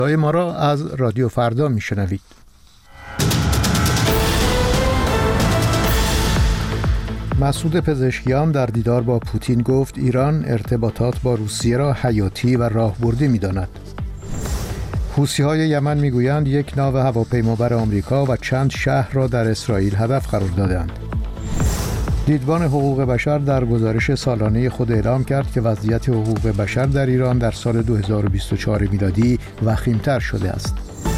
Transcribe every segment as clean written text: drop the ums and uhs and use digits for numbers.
ما را از رادیو فردا میشنوید. مسعود پزشکیان در دیدار با پوتین گفت ایران ارتباطات با روسیه را حیاتی و راهبردی می‌داند. حوثی‌های یمن می‌گویند یک ناو هواپیمابر آمریکا و چند شهر را در اسرائیل هدف قرار دادند. دیدبان حقوق بشر در گزارش سالانه خود اعلام کرد که وضعیت حقوق بشر در ایران در سال 2024 میلادی وخیم‌تر شده است.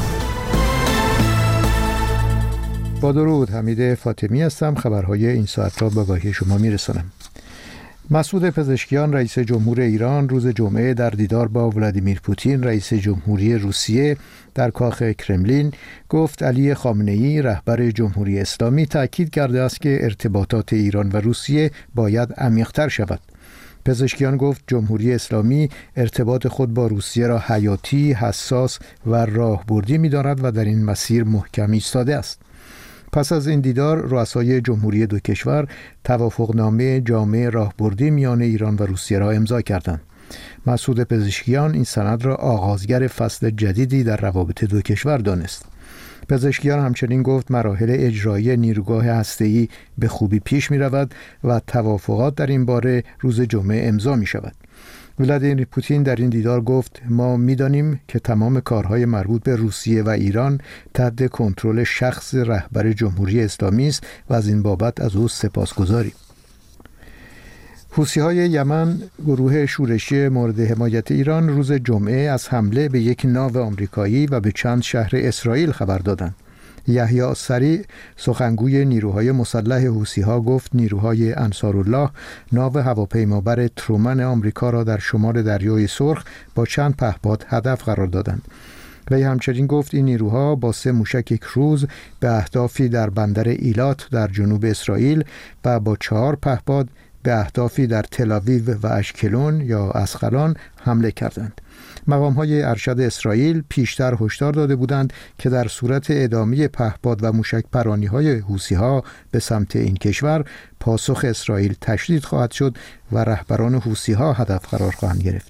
با درود، حمید فاطمی هستم. خبرهای این ساعت را به آگاهی شما میرسانم. مسعود پزشکیان رئیس جمهور ایران روز جمعه در دیدار با ولادیمیر پوتین رئیس جمهوری روسیه در کاخ کرملین گفت علی خامنه‌ای رهبر جمهوری اسلامی تاکید کرده است که ارتباطات ایران و روسیه باید عمیق‌تر شود. پزشکیان گفت جمهوری اسلامی ارتباط خود با روسیه را حیاتی، حساس و راهبردی می‌داند و در این مسیر محکم ایستاده است. پس از این دیدار رؤسای جمهوری دو کشور توافقنامه جامع راهبردی میان ایران و روسیه را امضا کردند. مسعود پزشکیان این سند را آغازگر فصل جدیدی در روابط دو کشور دانست. پزشکیان همچنین گفت مراحل اجرایی نیروگاه هسته‌ای به خوبی پیش می رود و توافقات در این باره روز جمعه امضا می شود. ولادیمیر پوتین در این دیدار گفت ما می‌دانیم که تمام کارهای مربوط به روسیه و ایران تحت کنترل شخص رهبر جمهوری اسلامی است و از این بابت از او سپاسگزاریم. حوثی‌های یمن، گروه شورشی مورد حمایت ایران، روز جمعه از حمله به یک ناو آمریکایی و به چند شهر اسرائیل خبر دادند. یحیی سریع سخنگوی نیروهای مسلح حوثی‌ها گفت نیروهای انصارالله ناو هواپیمابر ترومن آمریکا را در شمال دریای سرخ با چند پهپاد هدف قرار دادند. وی همچنین گفت این نیروها با 3 موشک کروز به اهدافی در بندر ایلات در جنوب اسرائیل و با 4 پهپاد به اهدافی در تل‌آویو و اشکلون یا اسقلان حمله کردند. مقام‌های ارشد اسرائیل پیشتر هشدار داده بودند که در صورت ادامه پهپاد و موشک پرانی‌های حوثی‌ها به سمت این کشور، پاسخ اسرائیل تشدید خواهد شد و رهبران حوثی‌ها هدف قرار خواهند گرفت.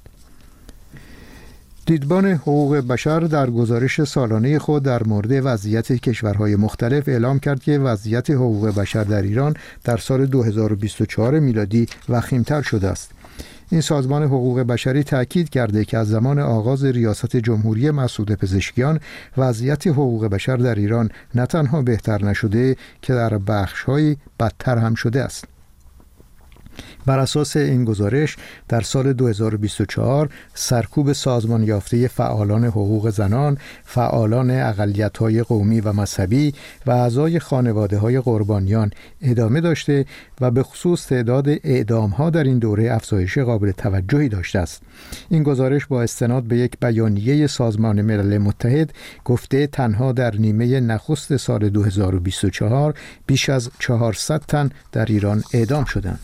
دیدبان حقوق بشر در گزارش سالانه خود در مورد وضعیت کشورهای مختلف اعلام کرد که وضعیت حقوق بشر در ایران در سال 2024 میلادی وخیم‌تر شده است. این سازمان حقوق بشری تاکید کرده که از زمان آغاز ریاست جمهوری مسعود پزشکیان وضعیت حقوق بشر در ایران نه تنها بهتر نشده که در بخش‌های بدتر هم شده است. بر اساس این گزارش در سال 2024 سرکوب سازمان یافته فعالان حقوق زنان، فعالان اقلیت‌های قومی و مذهبی و اعضای خانواده‌های قربانیان ادامه داشته و به خصوص تعداد اعدام‌ها در این دوره افزایش قابل توجهی داشته است. این گزارش با استناد به یک بیانیه سازمان ملل متحد گفته تنها در نیمه نخست سال 2024 بیش از 400 تن در ایران اعدام شدند.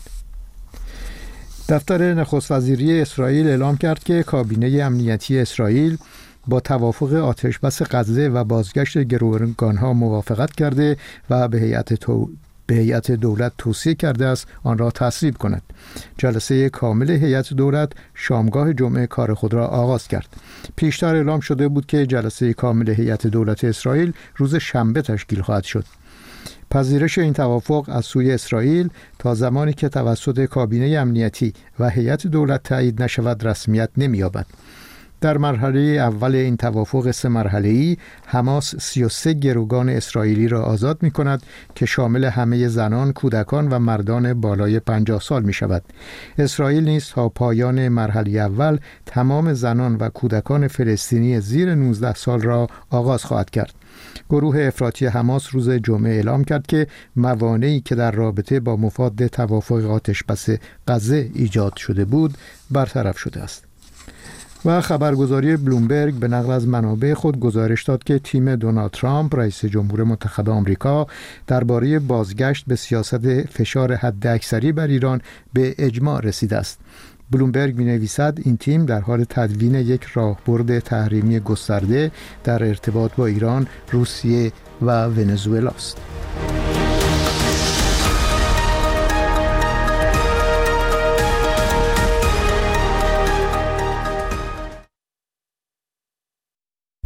دفتر نخست وزیری اسرائیل اعلام کرد که کابینه امنیتی اسرائیل با توافق آتشبس غزه و بازگشت گروگانها موافقت کرده و به هیئت دولت توصیه کرده است آن را تصویب کند. جلسه کامل هیئت دولت شامگاه جمعه کار خود را آغاز کرد. پیشتر اعلام شده بود که جلسه کامل هیئت دولت اسرائیل روز شنبه تشکیل خواهد شد. پذیرش این توافق از سوی اسرائیل تا زمانی که توسط کابینه امنیتی و هیئت دولت تایید نشود رسمیت نمی‌یابد. در مرحله اول این توافق 3 مرحله‌ای حماس 33 گروگان اسرائیلی را آزاد می‌کند که شامل همه زنان، کودکان و مردان بالای 50 سال می‌شود. اسرائیل نیز تا پایان مرحله اول تمام زنان و کودکان فلسطینی زیر 19 سال را آغاز خواهد کرد. گروه افراطی حماس روز جمعه اعلام کرد که موانعی که در رابطه با مفاد توافق آتشبس غزه ایجاد شده بود برطرف شده است. و خبرگزاری بلومبرگ به نقل از منابع خود گزارش داد که تیم دونالد ترامپ رئیس جمهور منتخب آمریکا درباره بازگشت به سیاست فشار حداکثری بر ایران به اجماع رسیده است. بلومبرگ می‌نویسد این تیم در حال تدوین یک راهبرد تحریمی گسترده در ارتباط با ایران، روسیه و ونزوئلا است.